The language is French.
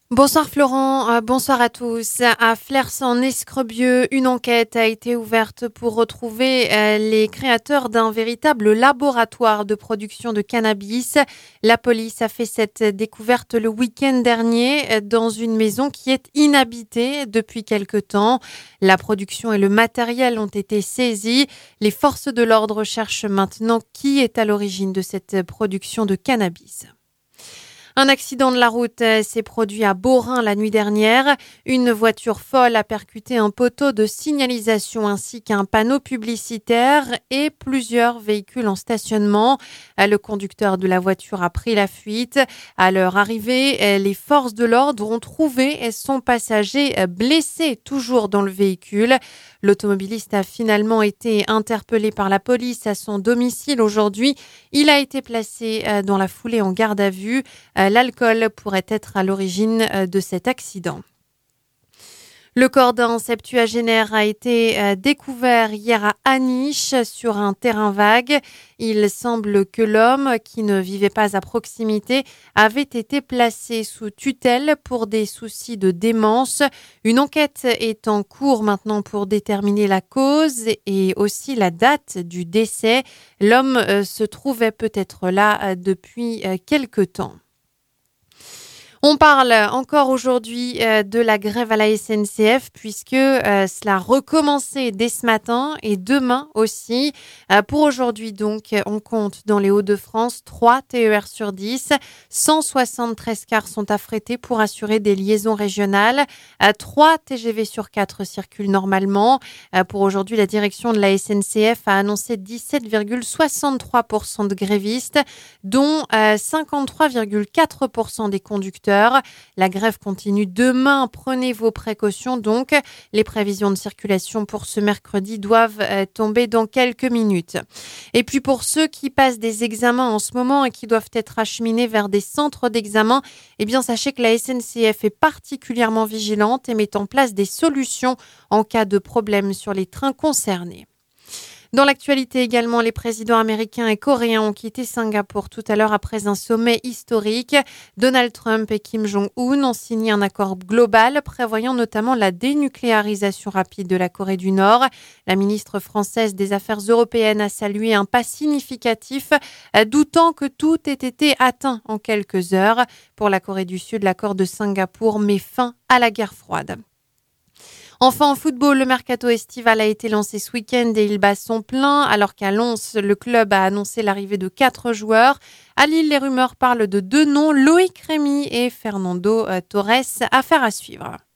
Bonsoir Florent, bonsoir à tous. À Flers-en-Escrebieux, une enquête a été ouverte pour retrouver les créateurs d'un véritable laboratoire de production de cannabis. La police a fait cette découverte le week-end dernier dans une maison qui est inhabitée depuis quelque temps. La production et le matériel ont été saisis. Les forces de l'ordre cherchent maintenant qui est à l'origine de cette production de cannabis. Un accident de la route s'est produit à Beaurain la nuit dernière. Une voiture folle a percuté un poteau de signalisation ainsi qu'un panneau publicitaire et plusieurs véhicules en stationnement. Le conducteur de la voiture a pris la fuite. À leur arrivée, les forces de l'ordre ont trouvé son passager blessé toujours dans le véhicule. L'automobiliste a finalement été interpellé par la police à son domicile aujourd'hui. Il a été placé dans la foulée en garde à vue. L'alcool pourrait être à l'origine de cet accident. Le corps d'un septuagénaire a été découvert hier à Aniche sur un terrain vague. Il semble que l'homme, qui ne vivait pas à proximité, avait été placé sous tutelle pour des soucis de démence. Une enquête est en cours maintenant pour déterminer la cause et aussi la date du décès. L'homme se trouvait peut-être là depuis quelque temps. On parle encore aujourd'hui de la grève à la SNCF puisque cela a recommencé dès ce matin et demain aussi. Pour aujourd'hui donc, on compte dans les Hauts-de-France 3 TER sur 10. 173 cars sont affrétés pour assurer des liaisons régionales. 3 TGV sur 4 circulent normalement. Pour aujourd'hui, la direction de la SNCF a annoncé 17,63% de grévistes, dont 53,4% des conducteurs. La grève continue demain. Prenez vos précautions donc. Les prévisions de circulation pour ce mercredi doivent tomber dans quelques minutes. Et puis pour ceux qui passent des examens en ce moment et qui doivent être acheminés vers des centres d'examen, eh bien sachez que la SNCF est particulièrement vigilante et met en place des solutions en cas de problème sur les trains concernés. Dans l'actualité également, les présidents américains et coréens ont quitté Singapour tout à l'heure après un sommet historique. Donald Trump et Kim Jong-un ont signé un accord global prévoyant notamment la dénucléarisation rapide de la Corée du Nord. La ministre française des Affaires européennes a salué un pas significatif, doutant que tout ait été atteint en quelques heures. Pour la Corée du Sud, l'accord de Singapour met fin à la guerre froide. Enfin, en football, le mercato estival a été lancé ce week-end et il bat son plein, alors qu'à Lens, le club a annoncé l'arrivée de 4 joueurs. À Lille, les rumeurs parlent de 2 noms, Loïc Rémy et Fernando Torres, affaire à suivre.